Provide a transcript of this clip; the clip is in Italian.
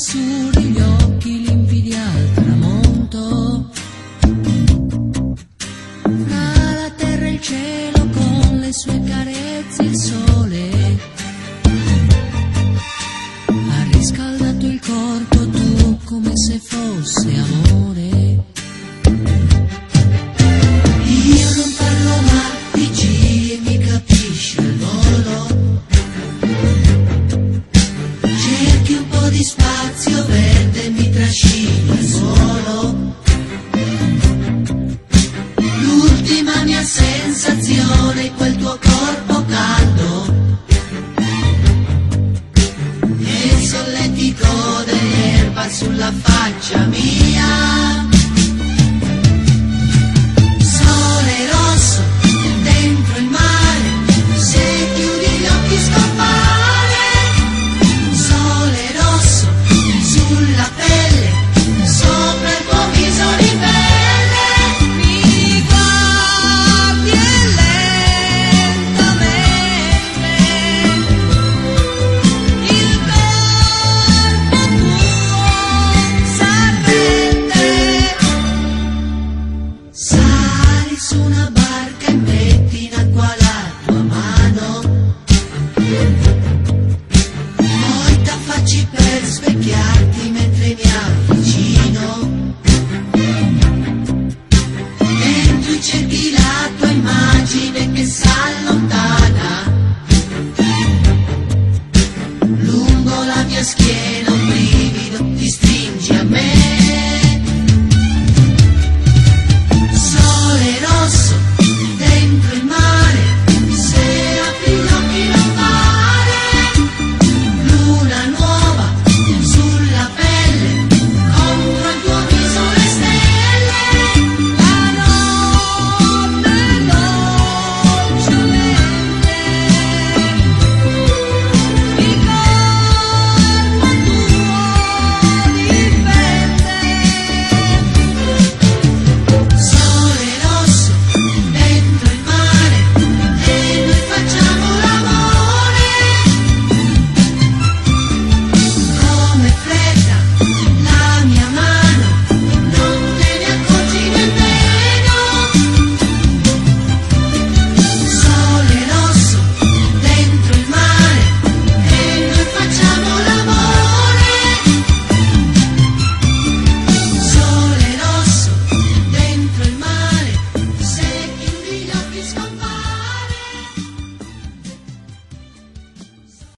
azzurri, gli occhi limpidi al tramonto, fra la terra e il cielo con le sue carezze il sole ha riscaldato il corpo tuo come se fosse amore. Io non parlo ma ti giri e mi capisci al volo, cerchi un po' di spazio verde e mi trascini al suolo. L'ultima mia sensazione è quel tuo corpo caldo e il solletico dell'erba sulla faccia mia. Sole rosso dentro il mare, se chiudi gli occhi scompare. Sole rosso sulla pelle, sopra il tuo viso ribelle. Mi guardi e lentamente il corpo tuo s'arrende. Sali su una barca e metti in acqua la tua mano, poi t'affacci per specchiarti mentre mi avvicino. Dentro i cerchi la tua immagine che s'allontana lungo la mia schiena.